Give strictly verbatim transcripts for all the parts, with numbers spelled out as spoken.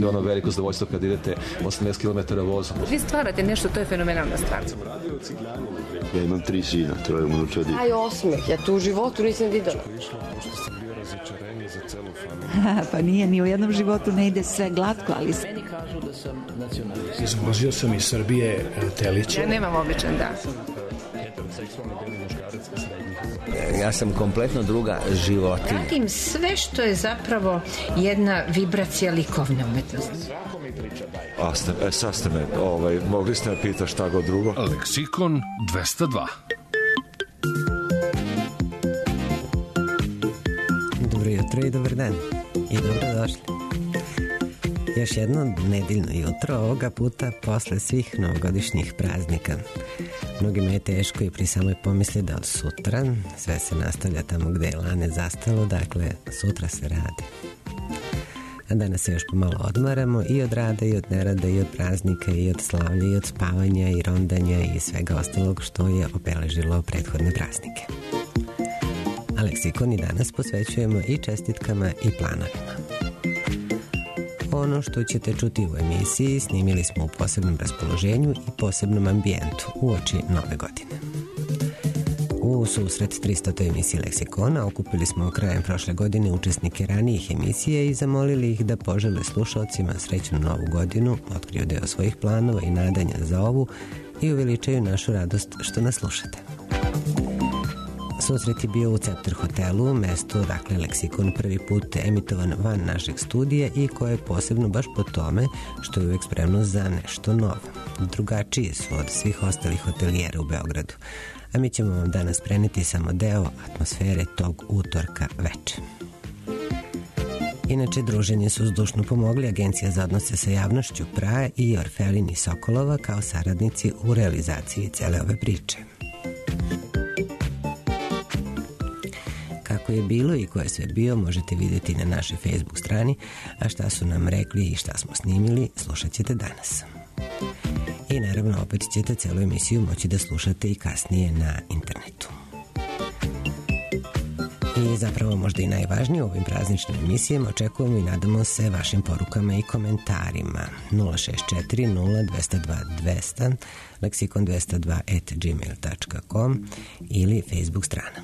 je ono veliko zadovoljstvo kad idete osamnaest kilometara vozom. Vi stvarate nešto, to je fenomenalna stvar. Ja imam tri sina, troje unučadi. Aj osmeh, ja tu u životu nisam videla. Pa nije, ni u jednom životu ne ide sve glatko, ali... Meni kažu da sam nacionalist. Izvozio sam iz Srbije teliće. Ja nemam običan dan. Ja sam kompletno druga životinja. Radim sve što je zapravo jedna vibracija likovne umetnosti. A ste, e, sad ste me, ovaj, mogli ste me pitati šta god drugo. Leksikon dvesta dva. Dobro jutro i dobar dan. I dobrodošli. Još jedno nedeljno jutro, ovoga puta posle svih novogodišnjih praznika. Mnogima je teško i pri samoj pomisli da od sutra sve se nastavlja tamo gde je lane zastalo, dakle sutra se radi. A danas se još pomalo odmaramo i od rada i od nerada i od praznika i od slavlja i od spavanja i rondanja i svega ostalog što je obeležilo prethodne praznike. A leksikon i danas posvećujemo i čestitkama i planovima. Ono što ćete čuti u emisiji snimili smo u posebnom raspoloženju i posebnom ambijentu uoči nove godine. U susret tristotoj emisiji Leksikona okupili smo krajem prošle godine učesnike ranijih emisije i zamolili ih da požele slušalcima srećnu novu godinu, otkriju deo svojih planova i nadanja za ovu i uveličaju našu radost što nas slušate. Susret je bio u Cepter hotelu, mesto dakle Leksikon prvi put emitovan van našeg studija i koje je posebno baš po tome što je uvijek spremno za nešto novo. Drugačiji su od svih ostalih hotelijera u Beogradu, a mi ćemo vam danas preneti samo deo atmosfere tog utorka veče. Inače, druženje su zdušno pomogli Agencija za odnose sa javnošću P R A i Orfelin i Sokolova kao saradnici u realizaciji cele ove priče. Kako je bilo i ko je sve bio možete vidjeti na našoj Facebook strani, a šta su nam rekli i šta smo snimili slušat ćete danas. I naravno opet ćete celu emisiju moći da slušate i kasnije na internetu. I zapravo možda i najvažnije u ovim prazničnim emisijama očekujemo i nadamo se vašim porukama i komentarima. nula šest četiri nula dva dva dvesta, leksikon dvesta dva at gmail dot com ili Facebook strana.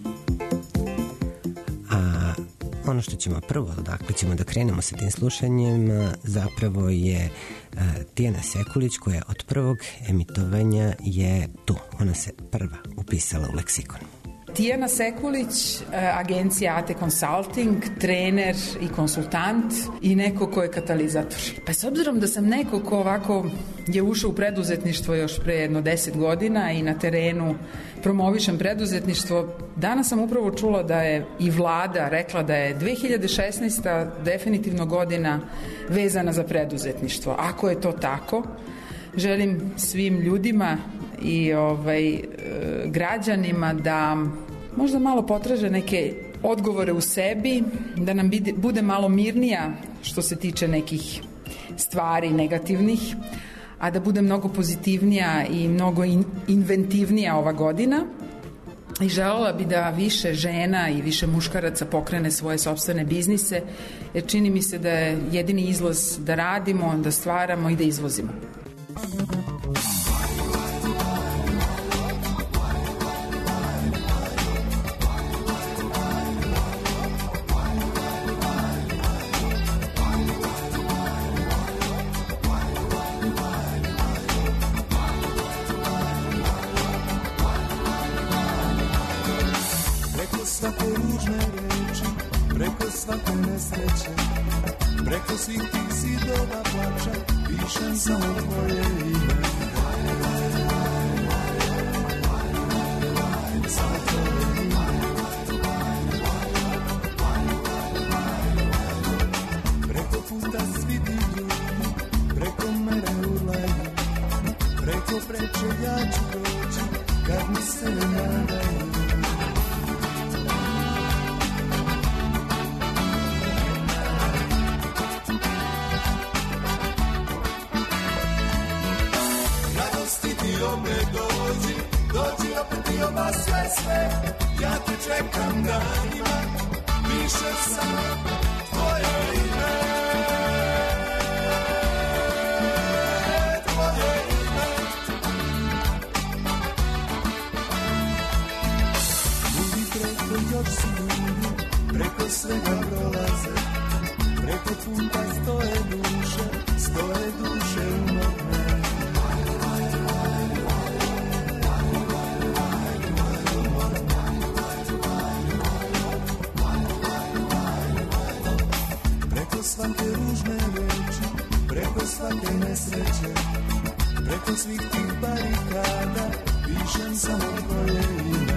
A ono što ćemo prvo, dakle ćemo da krenemo sa tim slušanjem, zapravo je uh, Tijana Sekulić koja od prvog emitovanja je tu. Ona se prva upisala u Leksikon. Tijana Sekulić, agencija A T Consulting, trener i konsultant i neko ko je katalizator. Pa s obzirom da sam neko ko ovako je ušao u preduzetništvo još pre jedno deset godina i na terenu promovišem preduzetništvo, danas sam upravo čula da je i vlada rekla da je dve hiljade šesnaesta definitivno godina vezana za preduzetništvo. Ako je to tako, želim svim ljudima i ovaj, građanima da možda malo potraže neke odgovore u sebi, da nam bude malo mirnija što se tiče nekih stvari negativnih, a da bude mnogo pozitivnija i mnogo in, inventivnija ova godina. I želela bi da više žena i više muškaraca pokrene svoje sopstvene biznise, jer čini mi se da je jedini izlaz da radimo, da stvaramo i da izvozimo. Preko svih tih zidova plača pišem samo tvoje ime. Samo tvoje ime. Preko puta svi divlju, preko mene urlaju, preko preče ja ću doći kad mi se ne nadaju. Dođi, dođi opet i oba sve sve, ja te čekam danima, pišem samo tvoje ime. svake ružne reči, preko svake nesreće, preko svih tih barikada, pišem samo tvoje ime.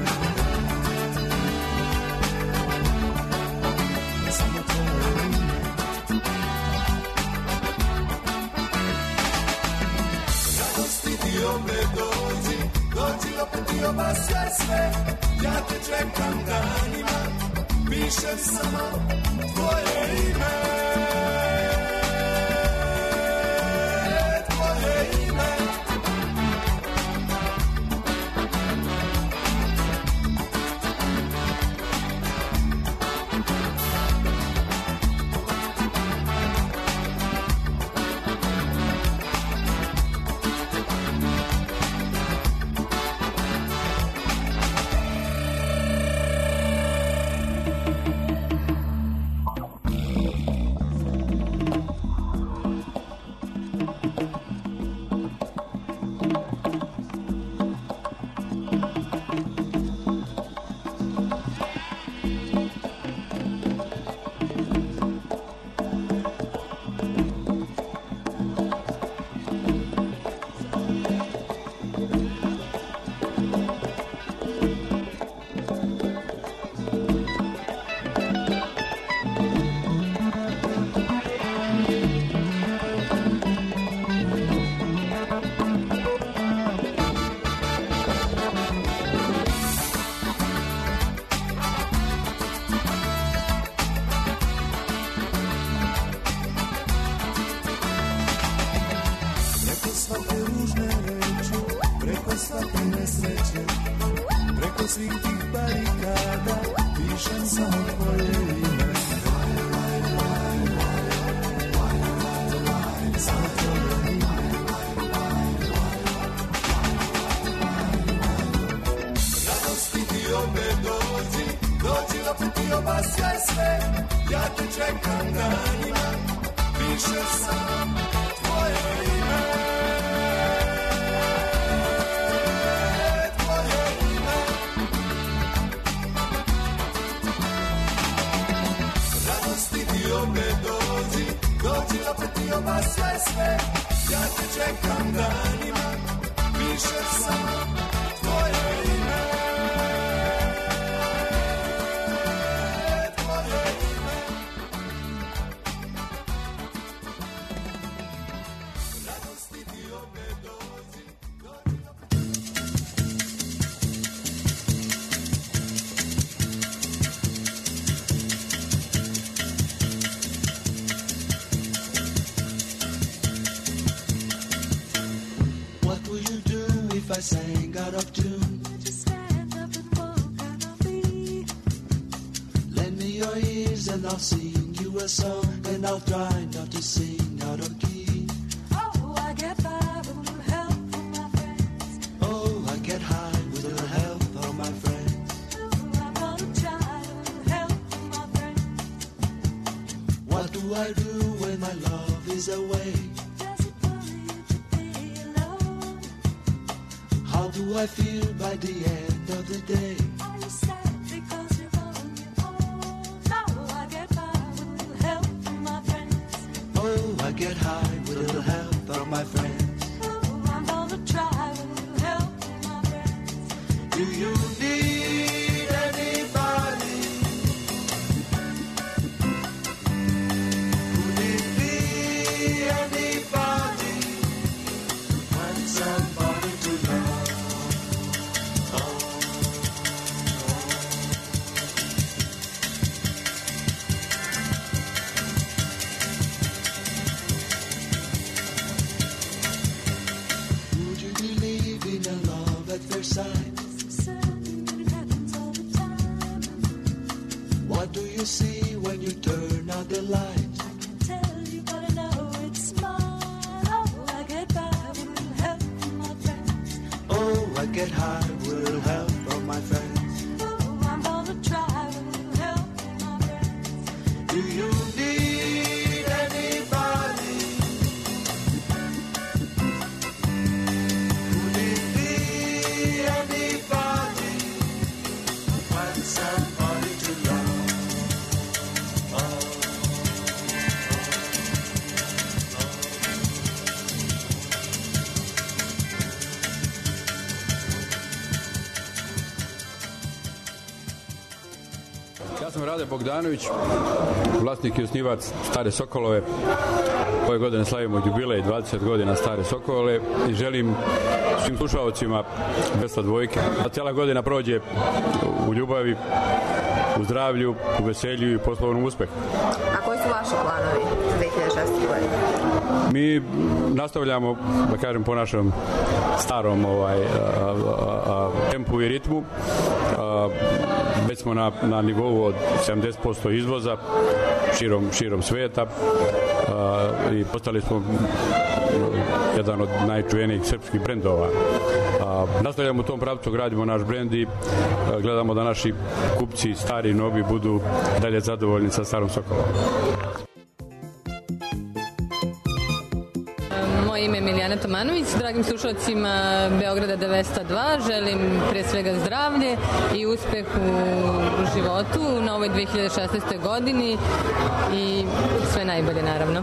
Samo tvoje ime. Radosti ti opet dođi, dođi opet i obasjaj sve, ja te čekam danima, pišem samo tvoje ime. I sang out of tune. Just stand up and walk on my feet. Lend me your ears and I'll sing you a song, and I'll try not to sing out of key. Oh, I get by with a little help from my friends. Oh, I get high with a little help from my friends. Oh, I'm gonna try a little help from my friends. What do I do when my love is away? How do I feel by the end of the day? Are you sad because you're on your own? No, I get by with a little help from my friends. Oh, I get high with a little help from my friends. Oh, I'm gonna try with a little help from my friends. Do you need anybody? Could it be anybody? Find somebody to love. What do you see when you turn out the lights? I can't tell you, but I know it's mine. Oh, I get by with a little help from my friends. Oh, I get high with a little help from my friends. Oh, I'm gonna try with a little help from my friends. Do you need anybody? Could it be anybody? Find somebody to love. Oh, oh. sam Rade Bogdanović, vlasnik i osnivač Stare Sokolove. Ove godine slavimo jubilej dvadeset godina Stare Sokolove i želim svim slušalcima Vesla dvojke da cijela godina prođe u ljubavi, u zdravlju, u veselju i poslovnom uspehu. A koji su vaši planovi za dve hiljade šesnaeste. godine? Mi nastavljamo, da kažem, po našem starom ovaj, a, a, a, tempu i ritmu. A, već smo na, na nivou od sedamdeset posto izvoza širom, širom sveta a, i postali smo jedan od najčuvenijih srpskih brendova. A, nastavljamo u tom pravcu, gradimo naš brend i a, gledamo da naši kupci, stari i novi, budu dalje zadovoljni sa Starom Sokolom. Moje ime je Milijana Tomanović, dragim slušalcima Beograda devetsto dva želim pre svega zdravlje i uspeh u životu u novoj dve hiljade šesnaestoj. godini i sve najbolje naravno.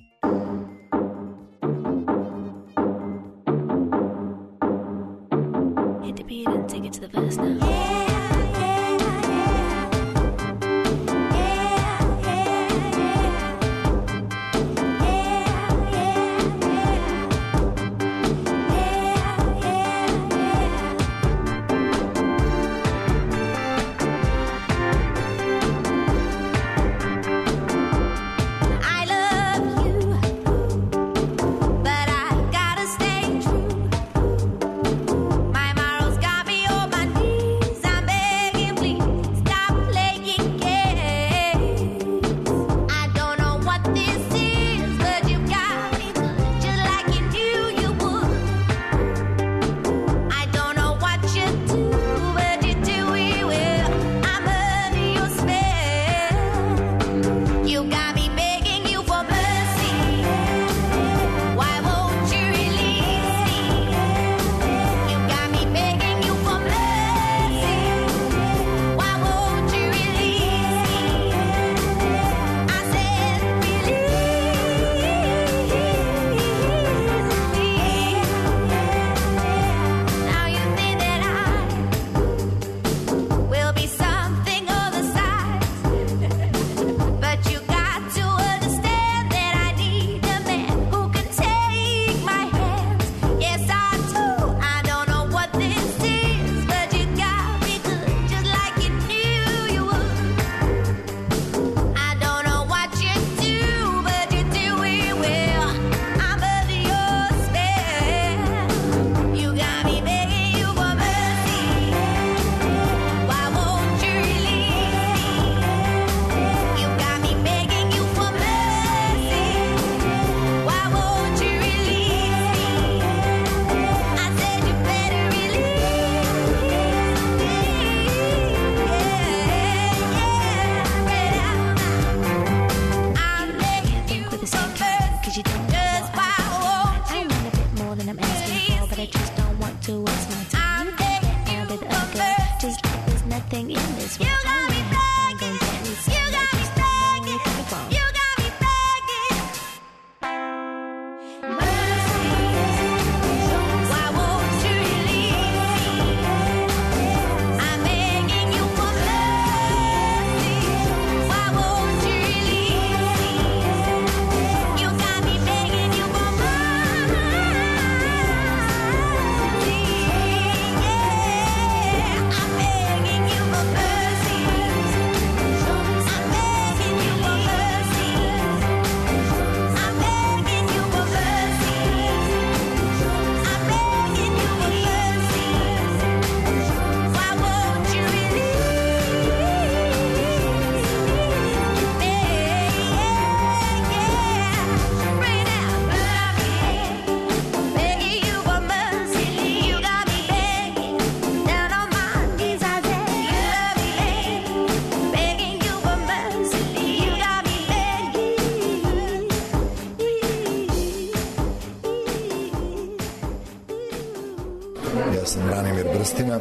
Ja sam Branimir Brstina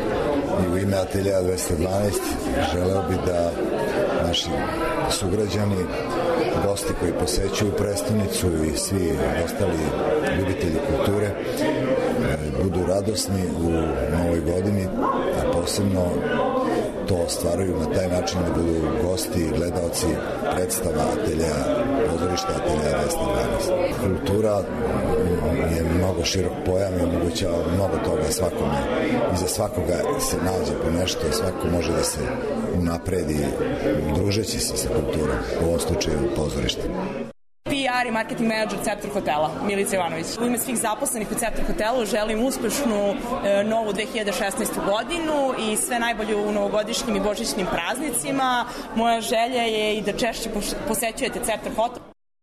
i u ime Ateljeja dvesta dvanaest želeo bi da naši sugrađani, gosti koji posećuju prestonicu i svi ostali ljubitelji kulture budu radosni u novoj godini, a posebno to ostvaruju na taj način da budu gosti, gledaoci predstava, atelja, pozorišta atelja dvesta dvanaest. Kultura je mnogo širok pojam i omogućava mnogo toga svakome. I za svakoga se nađe po nešto, svako može da se unapredi družeći se sa kulturom, u ovom slučaju pozorišta. P R i marketing menadžer Ceptar hotela, Milica Ivanović. U ime svih zaposlenih u Ceptar hotelu želim uspešnu e, novu dve hiljade šesnaestu godinu i sve najbolje u novogodišnjim i božićnim praznicima. Moja želja je i da češće posećujete Ceptar hotel.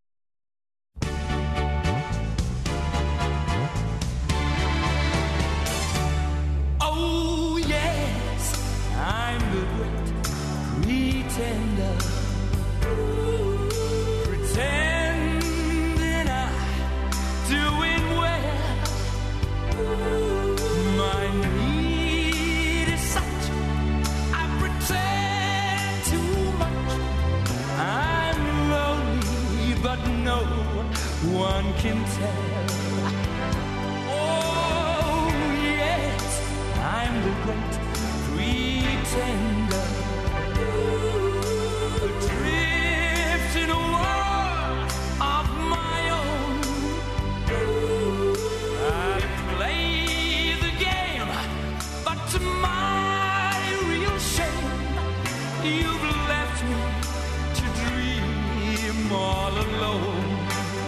Oh yes, I'm the great pretender. Pretending I'm doing well. My need is such I pretend too much. I'm lonely, but no one can tell. Oh yes, I'm the great pretender. Adrift in a world of my own. I play the game, but to my real shame, you've left me to dream all alone.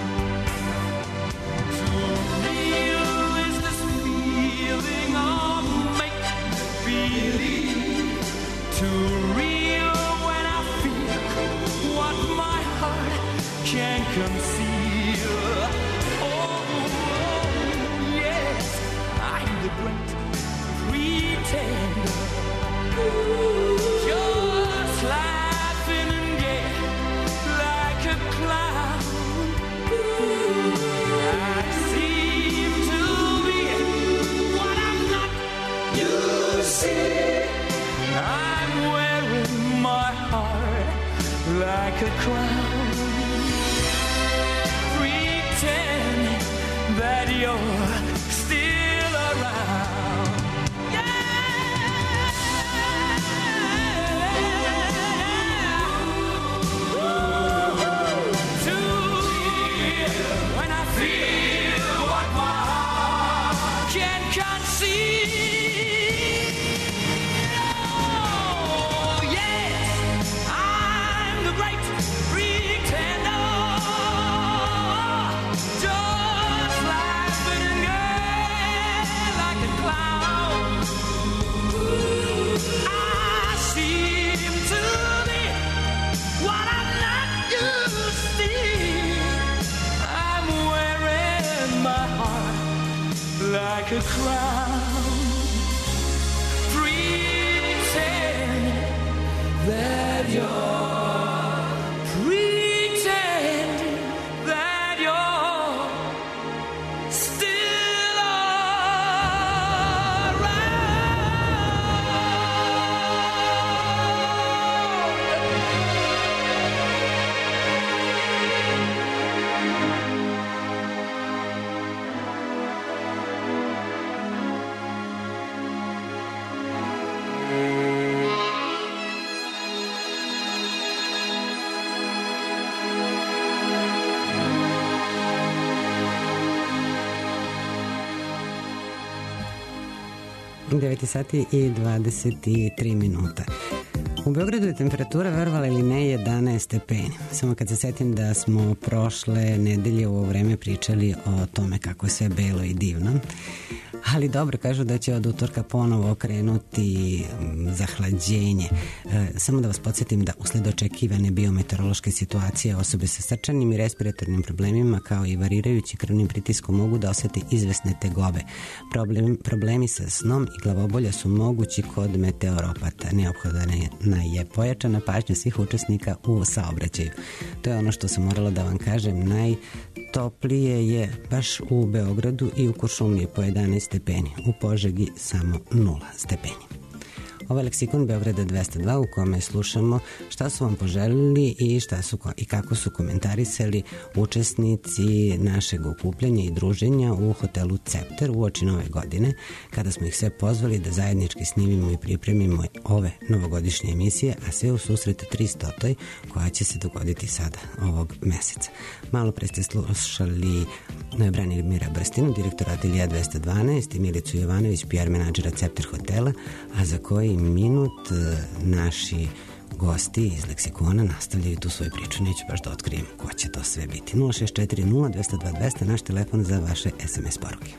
Too real is this feeling of make-believe. Too real when I feel what my heart can't conceal. Oh, yes, I'm the great pretender. Just laughing and gay like a clown. I seem to be what I'm not. You see, I'm wearing my heart like a crown. Pretend that you're still around. When I feel what my heart can't conceive. Oh, yes, I'm the great pretender. Just laughing and gay like a clown. I seem to be what I'm not used to see. I'm wearing my heart like a crown. Pretend that you're pretend that you're still devet sati i dvadeset tri minuta. U Beogradu je temperatura, verovali ili ne, jedanaest stepeni. Samo kad se setim da smo prošle nedelje u ovo vreme pričali o tome kako je sve belo i divno. Ali dobro, kažu da će od utorka ponovo krenuti zahlađenje. E, samo da vas podsjetim da usled očekivane biometeorološke situacije osobe sa srčanim i respiratornim problemima kao i varirajući krvnim pritiskom mogu da osete izvesne tegobe. Problem, problemi sa snom i glavobolja su mogući kod meteoropata. Neophodna je pojačana pažnja svih učesnika u saobraćaju. To je ono što sam morala da vam kažem. Najtoplije je baš u Beogradu i u Kuršumliji po jedanaest stepeni. U Požegi samo nula stepeni. Ovo je Leksikon Beograda dvesta dva u kome slušamo šta su vam poželili i, šta su, i kako su komentarisali učesnici našeg okupljanja i druženja u hotelu Cepter uoči nove godine, kada smo ih sve pozvali da zajednički snimimo i pripremimo ove novogodišnje emisije, a sve u susret tristotoj koja će se dogoditi sada ovog meseca. Malo pre ste slušali Branimira Brstinu, direktora Ateljea dvesta dvanaest, i Milicu Jovanović, P R menadžera Cepter hotela, a za koji minut naši gosti iz Leksikona nastavljaju tu svoju priču. Neću baš da otkrijem ko će to sve biti. nula šest četiri nula dvesta dva dvesta, naš telefon za vaše es em es poruke.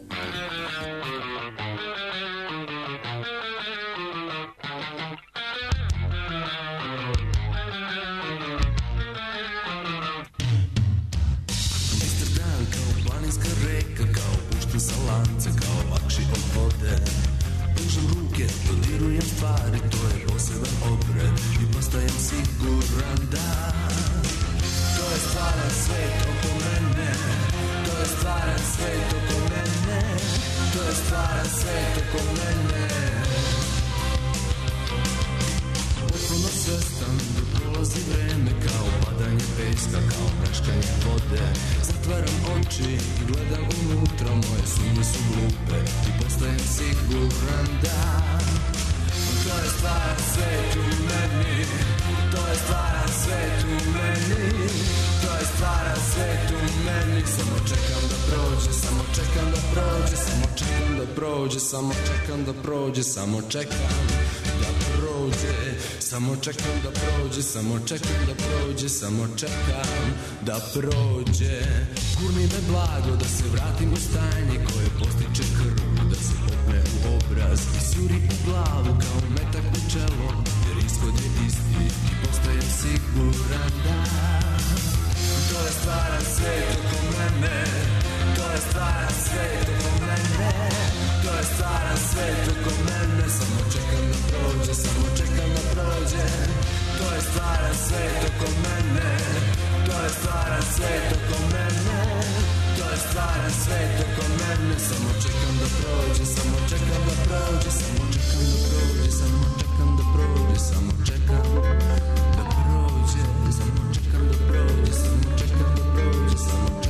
Samo čekam da prođe, samo čekam da prođe, samo čekam da prođe, samo čekam da prođe, samo čekam da prođe. Gurni me blago da se vratim u stanje koje postiče krv, da se popne u obraz i suri u glavu kao metak u čelo, jer ishod je isti i postajem siguran da to je stvaran svet oko mene, to je stvaran svet oko mene. To je stvaran svet oko mene, samo čekam da prođe, samo čekam da prođe. To je stvaran svet oko mene, to je stvaran svet oko mene. To je stvaran svet oko mene, samo čekam da prođe, samo čekam da prođe, samo čekam da prođe, samo čekam da prođe, samo čekam da prođe, samo čekam da prođe, samo čekam da prođe, samo čekam.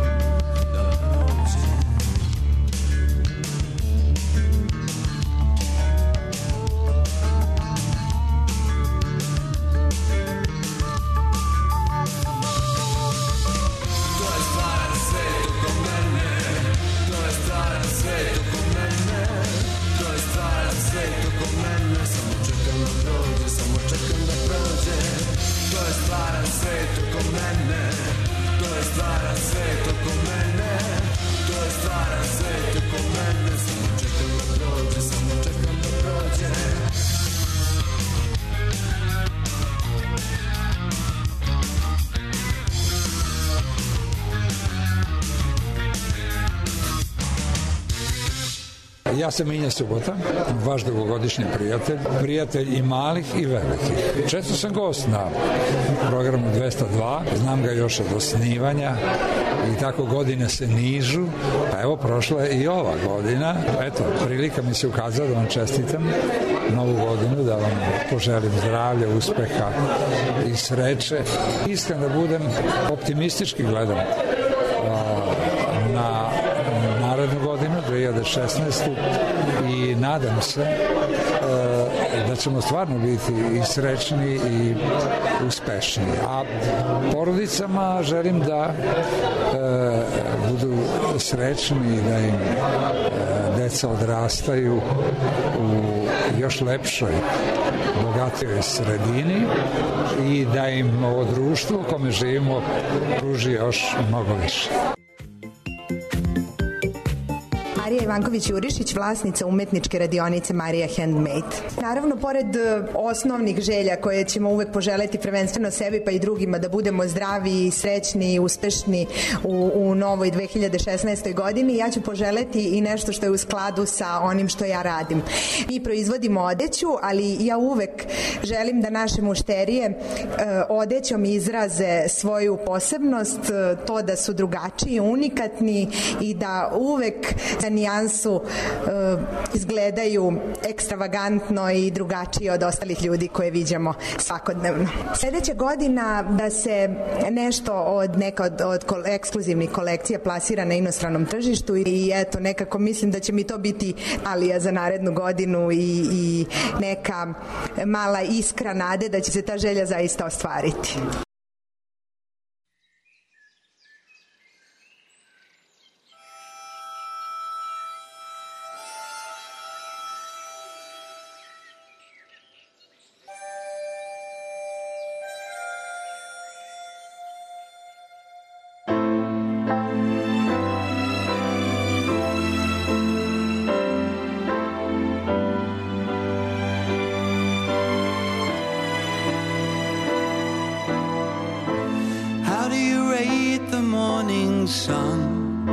Ja sam Minja Subota, vaš dugogodišnji prijatelj, prijatelj i malih i velikih. Često sam gost na programu dvesta dva, znam ga još od osnivanja i tako godine se nižu, pa evo prošla je i ova godina. Eto, prilika mi se ukazala da vam čestitam novu godinu, da vam poželim zdravlja, uspeha i sreće. Iskren da budem, optimistički gledam na narednu godinu, dve hiljade šesnaestu, i nadam se e, da ćemo stvarno biti i srećni i uspešni. A porodicama želim da e, budu srećni, da im e, deca odrastaju u još lepšoj, bogatijoj sredini i da im ovo društvo u kome živimo pruži još mnogo više. Marija Ivanković-Jurišić, vlasnica umetničke radionice Marija Handmade. Naravno, pored osnovnih želja koje ćemo uvek poželeti prvenstveno sebi pa i drugima, da budemo zdravi i srećni i uspešni u, u novoj dve hiljade šesnaestoj godini, ja ću poželeti i nešto što je u skladu sa onim što ja radim. Mi proizvodimo odeću, ali ja uvek želim da naše mušterije e, odećom izraze svoju posebnost, to da su drugačiji, unikatni i da uvek zanimljivi nijansu e, izgledaju ekstravagantno i drugačije od ostalih ljudi koje viđamo svakodnevno. Sljedeća godina da se nešto od neka od, od kol, ekskluzivnih kolekcija plasira na inostranom tržištu i eto nekako mislim da će mi to biti alija za narednu godinu i, i neka mala iskra nade da će se ta želja zaista ostvariti. Sun.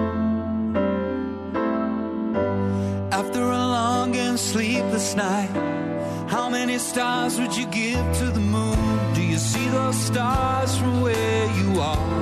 After a long and sleepless night, how many stars would you give to the moon? Do you see those stars from where you are?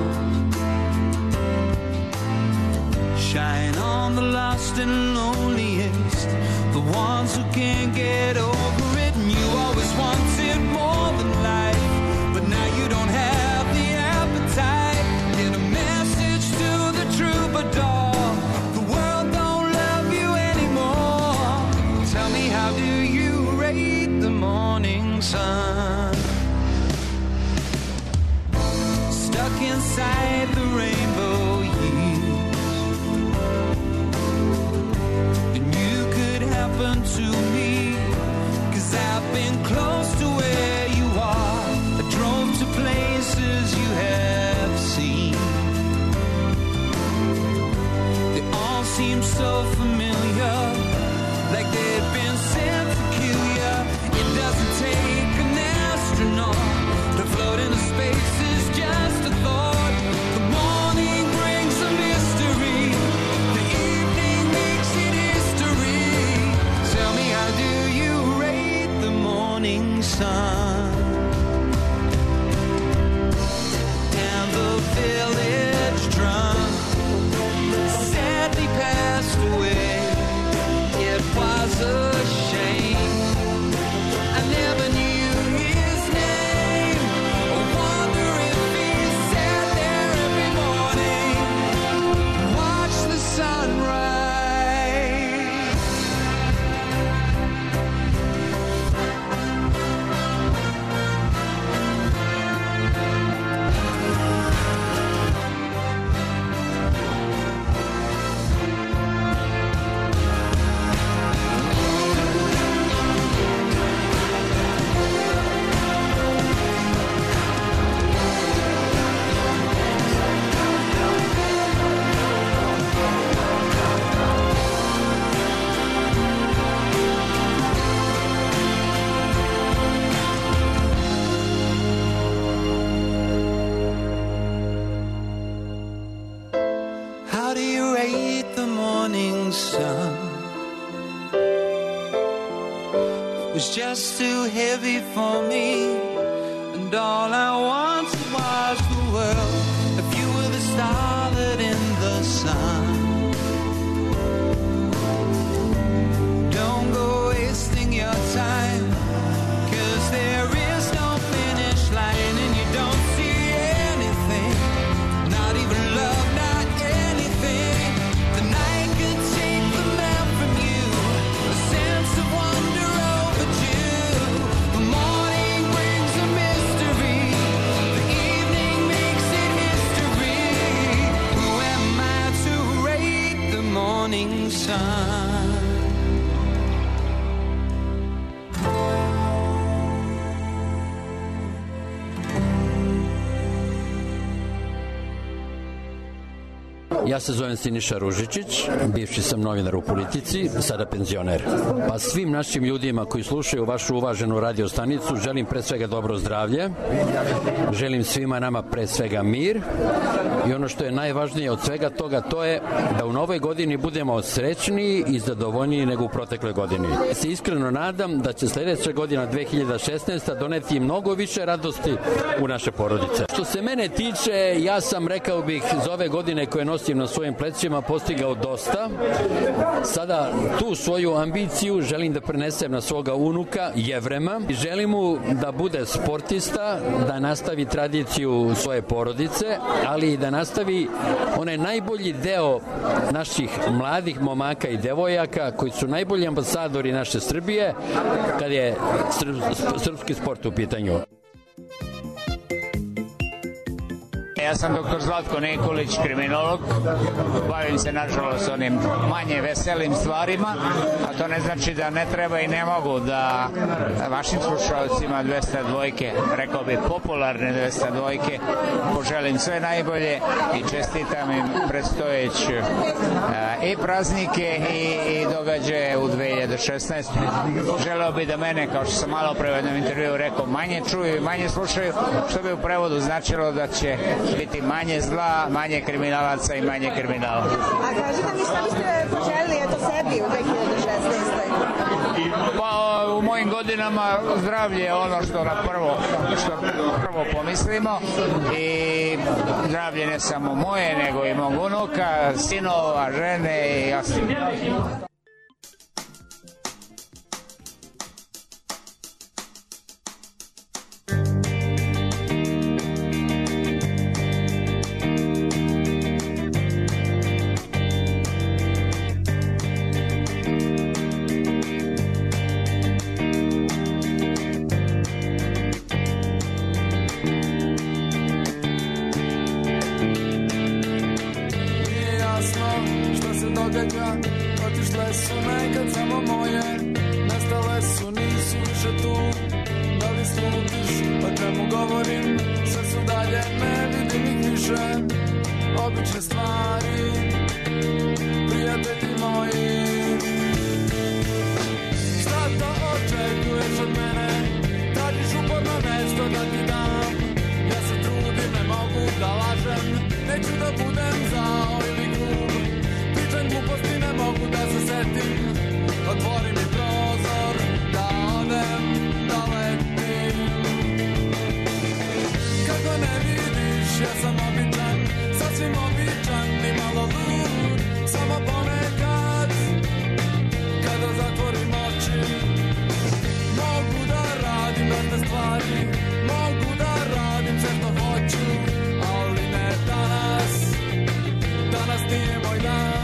Shine on the lost and loneliest, the ones who can't get over it. And you always wanted more than life, but now you don't have the appetite. Get a message to the troubadour, the world don't love you anymore. Tell me, how do you rate the morning sun? Stuck inside the rainbow years, and you could happen to me, 'cause I've been close to where you are. I drove to places you have seen. They all seem so familiar, like they've been sent to kill you. It doesn't take an astronaut to float into space, is just a thought. The morning brings a mystery, the evening makes it history. Tell me, how do you rate the morning sun? And the village drunk sadly passed away. It was a shame, I never knew his name. I wonder if he sat there every morning, watch the sunrise. How do you rate the morning sun? It was just too heavy for me, and all I wanted was the world. If you were the star that in the sun, don't go wasting your time, 'cause there is no finish line, and you don't see anything, not even love, not anything. The night could take the man from you, a sense of wonder overdue. The morning brings a mystery, the evening makes it history. Who am I to rate the morning sun? Ja se zovem Siniša Ružičić, bivši sam novinar u Politici, sada penzioner. Pa svim našim ljudima koji slušaju vašu uvaženu radio stanicu želim pre svega dobro zdravlje, želim svima nama pre svega mir i ono što je najvažnije od svega toga, to je da u novoj godini budemo srećniji i zadovoljniji nego u protekloj godini. Ja se iskreno nadam da će sledeća godina dve hiljade šesnaesta doneti mnogo više radosti u naše porodice. Što se mene tiče, ja sam, rekao bih, za ove godine koje nosim nosim na svojim plećima postigao dosta. Sada tu svoju ambiciju želim da prenesem na svoga unuka Jevrema i želim mu da bude sportista, da nastavi tradiciju svoje porodice, ali i da nastavi onaj najbolji deo naših mladih momaka i devojaka koji su najbolji ambasadori naše Srbije kad je srpski sport u pitanju. Ja sam doktor Zlatko Nikolić, kriminolog. Bavim se, nažalost, onim manje veselim stvarima, a to ne znači da ne treba i ne mogu da vašim slušalcima dvesta dvojke, rekao bi popularne dvesta dvojke, poželim sve najbolje i čestitam im predstojeće i praznike i, i događaje u dve hiljade šesnaestoj. Želeo bi da mene, kao što sam malo pre u jednom intervju rekao, manje čuju i manje slušaju, što bi u prevodu značilo da će biti manje zla, manje kriminalaca i manje kriminala. A kažete mi šta biste poželjeli eto sebi u dve hiljade šesnaestoj? Pa u mojim godinama zdravlje je ono što na prvo, što prvo pomislimo i zdravlje ne samo moje, nego i mog unuka, sinova, žene i ostalo. Otišle su nekad samo moje, nestale su, nisu više tu. Da li slutiš o čemu govorim, sve su dalje, ne vidim ih više. Obične stvari, prijatelji moji. Šta to očekuješ od mene, tražiš uporno nešto da ti dam. Ja se trudim, ne mogu da lažem, neću da budem zao ili grub. Pričam gluposti, ne mogu da se setim, otvori mi prozor, da odem, da letim. Kako ne vidiš, ja sam običan, sasvim običan i malo lud. Samo ponekad, kada zatvorim oči, mogu da radim razne stvari, mogu da radim sve što hoću, ali ne danas, danas nije moj dan.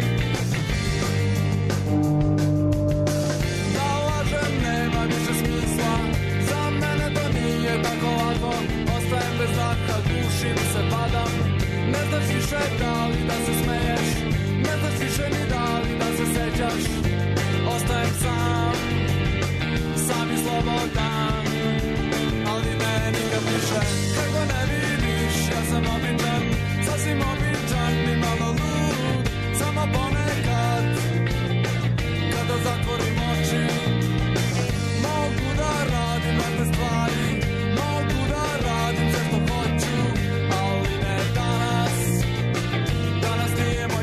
Ostajem bez daha, gušim se, padam. Ne znaš više da li da se smeješ, ne znaš više ni da li da se sećaš. Ostajem sam, sam i slobodan, ali ne nikad više. Kako ne vidiš, ja sam običan, sasvim običan i malo lud. Samo ponekad, kada zatvorim oči, mogu da radim razne stvari, mogu da radim sve što hoću, ali ne danas, danas nije moj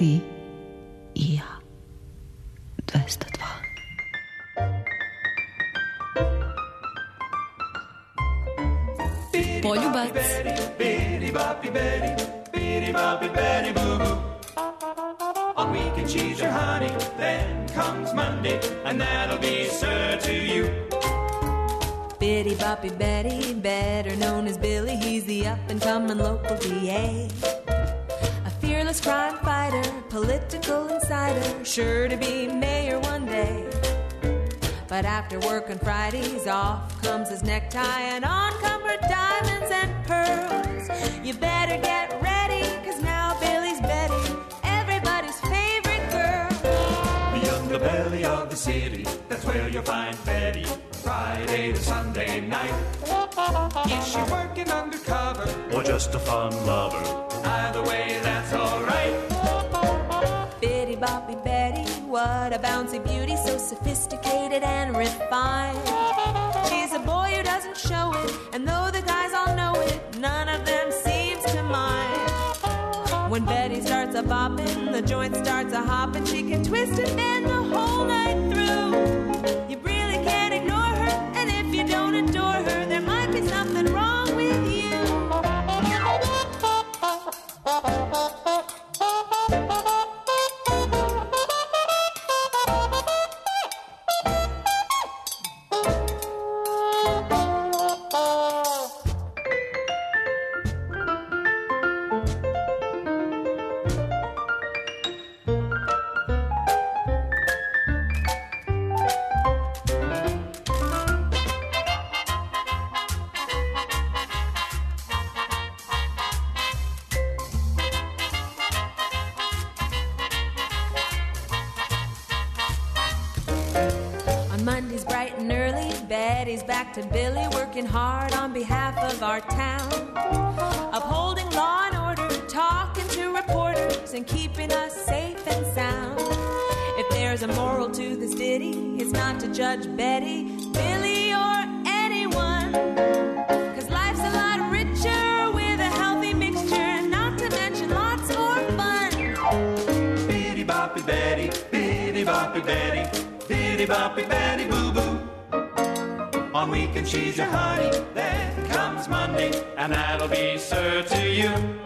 Ti i ja. dvesta dva. Poljubac. On weekend she's your honey, then comes Monday, and that'll be sir to you. Bitty Boppy Betty, better known as Billy, he's the up-and-coming local D A. A fearless crime fighter, political insider, sure to be mayor one day. But after work on Fridays, off comes his necktie and on come her diamonds and pearls. You better get ready, cause now Billy's Betty, everybody's favorite girl. Beyond the belly of the city, that's where you'll find Betty, Friday to Sunday night. Is she working undercover or just a fun lover? Either way, that's alright. Bitty Boppy Betty, what a bouncy beauty, so sophisticated and refined. She's a boy who doesn't show it, and though the guys all know it, none of them seems to mind. When Betty starts a bopping, the joint starts a hopping, she can twist and bend the whole night through. You really can't ignore her, and if you don't adore her, there might be something wrong with you. Monday's bright and early, Betty's back to Billy, working hard on behalf of our town, upholding law and order, talking to reporters, and keeping us safe and sound. If there's a moral to this ditty, it's not to judge Betty, Billy, or anyone, cause life's a lot richer with a healthy mixture, not to mention lots more fun. Bitty Boppy Betty, Bitty Boppy Betty, Bitty Boppy Betty Boo Boo. On weekend she's your honey, then comes Monday, and that'll be sir to you.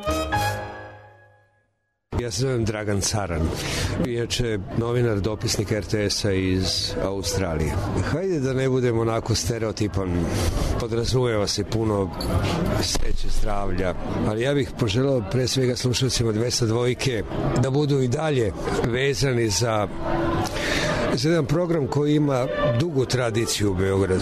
Ja se zovem Dragan Caran, inače novinar, dopisnik R T S-a iz Australije. Hajde da ne budemo onako stereotipan, podrazumeva se puno sreće, zdravlja, ali ja bih poželao pre svega slušalcima dvesta dvojke da budu i dalje vezani za, za jedan program koji ima dugu tradiciju u Beogradu.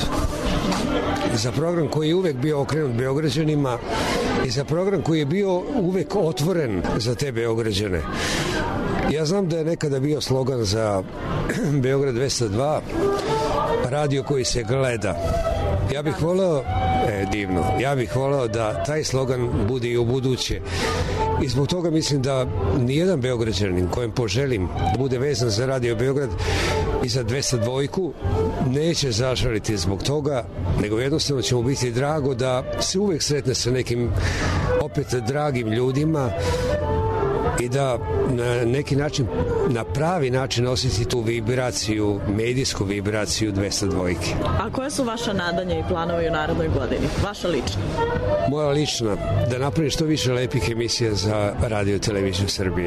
Za program koji je uvek bio okrenut Beograđanima i za program koji je bio uvek otvoren za te Beograđane. Ja znam da je nekada bio slogan za Beograd dvesta dva, radio koji se gleda. Ja bih voleo, e, divno, ja bih voleo da taj slogan bude i u buduće. I zbog toga mislim da nijedan Beograđanin kojem poželim da bude vezan za Radio Beograd i za dvesta dvojku neće zažaliti zbog toga, nego jednostavno će mu biti drago da se uvek sretne sa nekim opet dragim ljudima i da na neki način, na pravi način osjeti tu vibraciju, medijsku vibraciju dvesta dvojke. A koje su vaša nadanja i planovi u narednoj godini? Vaša lična? Moja lična, da napravim što više lepih emisija za Radio Televiziju Srbije.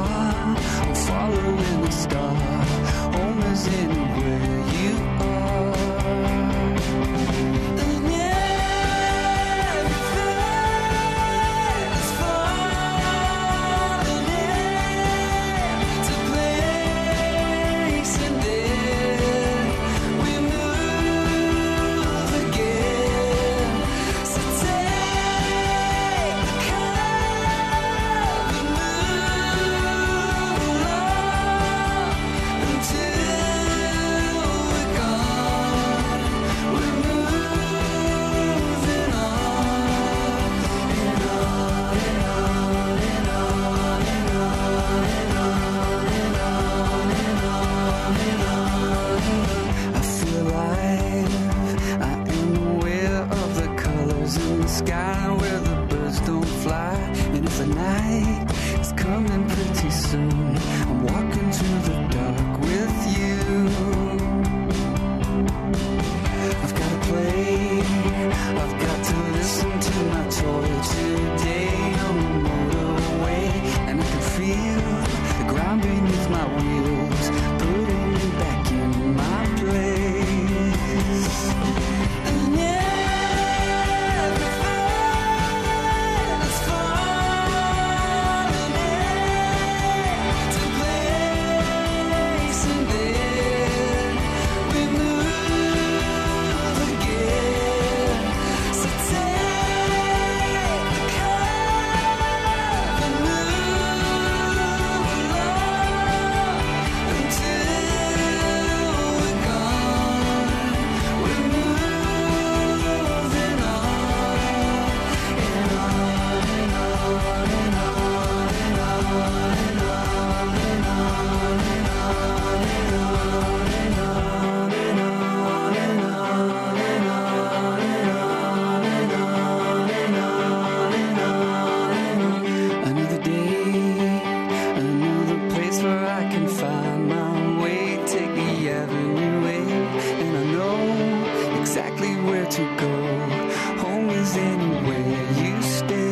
Following the star, home is anywhere you are. to go. Home is anywhere you stay.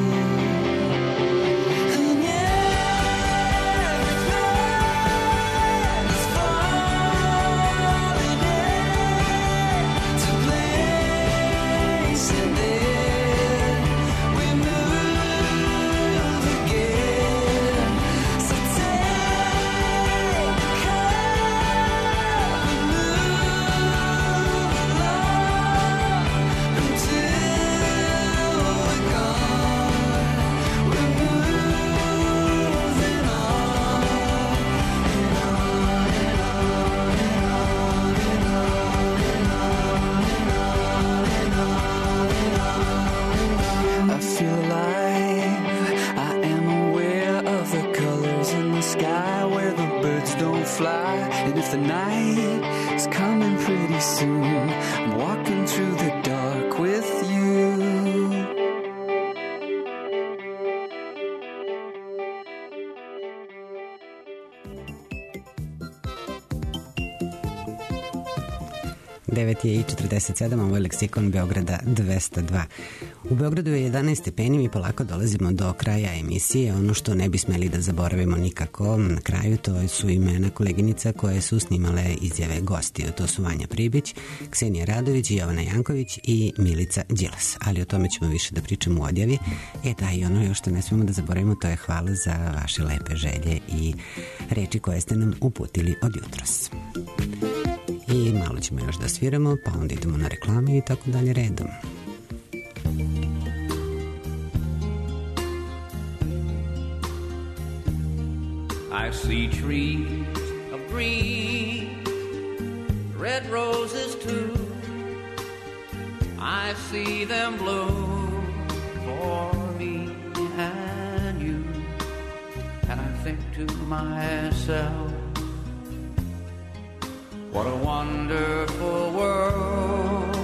Fly, and if the night is coming pretty soon, I'm walking through the dark with you. devet je i četrdeset sedam, ovo je leksikon Beograda dvesta dva. U Beogradu je jedanaest stepeni, mi polako dolazimo do kraja emisije. Ono što ne bi smeli da zaboravimo nikako na kraju, to su imena koleginica koje su snimale izjave gostiju. To su Vanja Pribić, Ksenija Radović, Jovana Janković i Milica Đilas. Ali o tome ćemo više da pričamo u odjavi. E da, i ono još što ne smemo da zaboravimo, to je hvala za vaše lepe želje i reči koje ste nam uputili od jutros. I malo ćemo još da sviramo, pa onda idemo na reklame i tako dalje redom. I see trees of green, red roses too. I see them bloom for me and you. And I think to myself, what a wonderful world.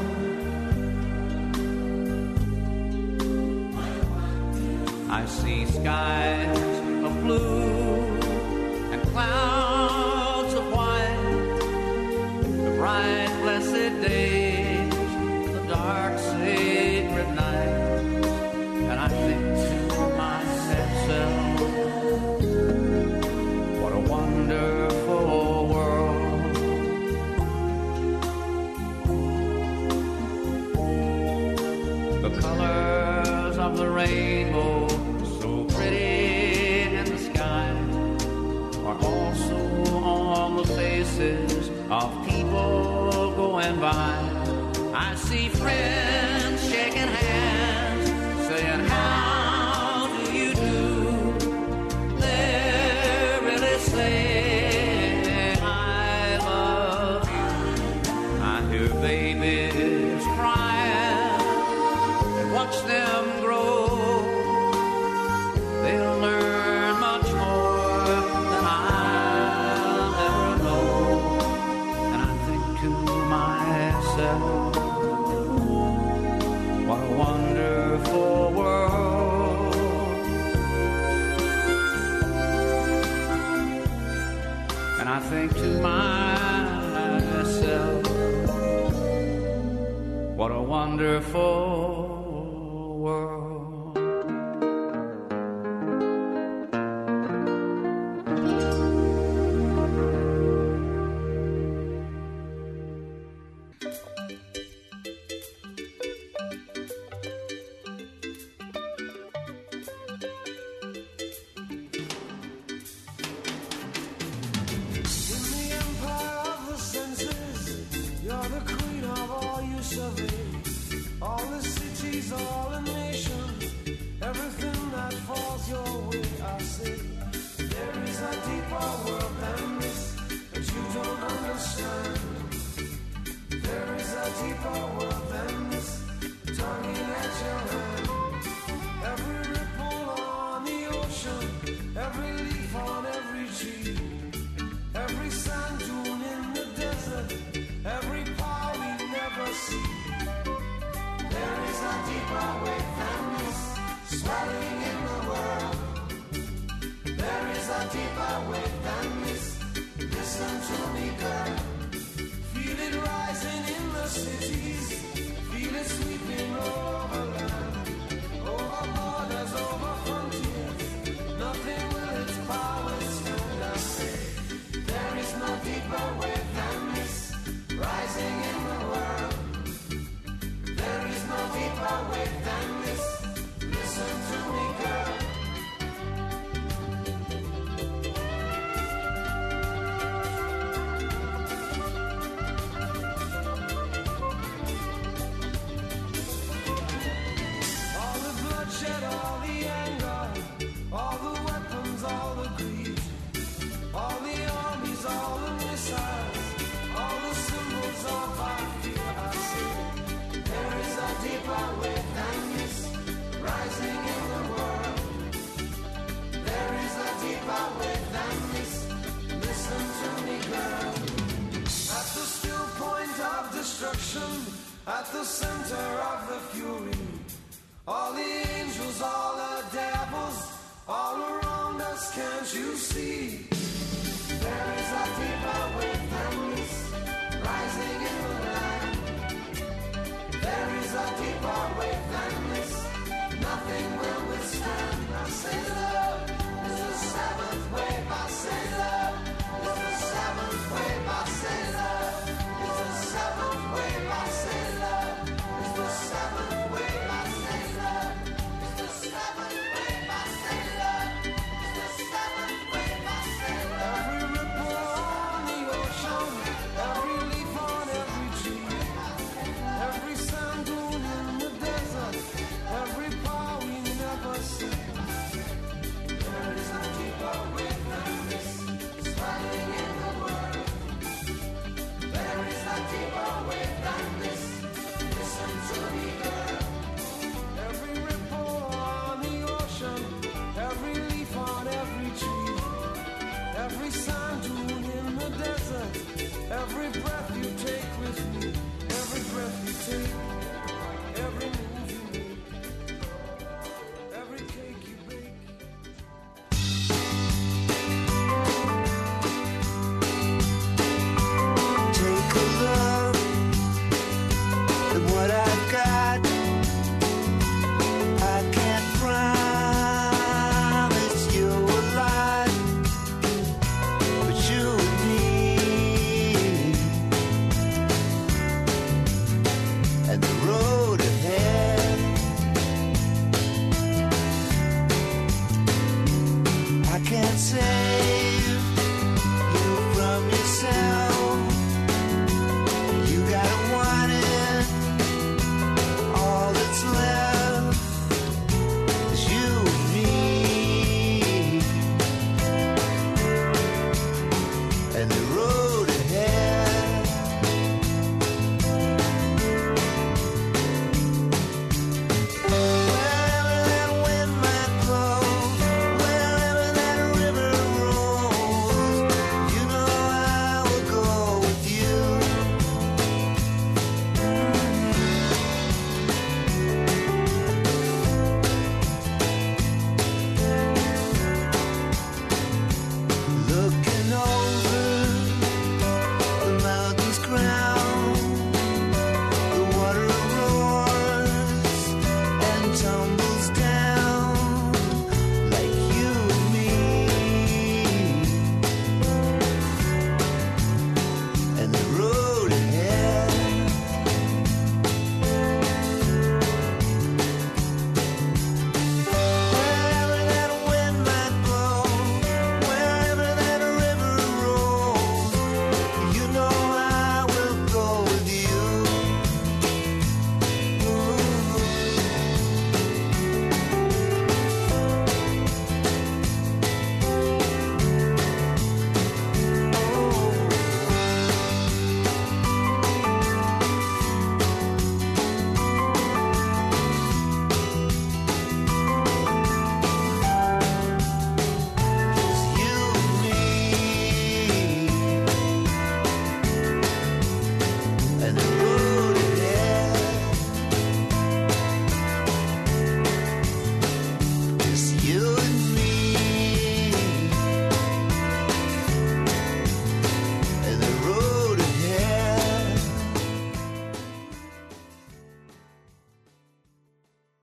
I see skies of blue and clouds of white, the bright blessed days, the dark sacred nights. And I think to myself, what a wonderful world. The colors of the rainbow, so pretty in the sky, are also on the faces of people going by. I see friends shaking hands, saying, how do you do? They're really saying, I love you. I hear babies crying, watch them grow. They'll learn much more than I'll ever know. And I think to myself, what a wonderful world. And I think to myself, what a wonderful world. Listen to me, girl. Feel it rising in the cities. destruction at the center of the fury. All the angels, all the devils, all around us, can't you see? There is a deeper way.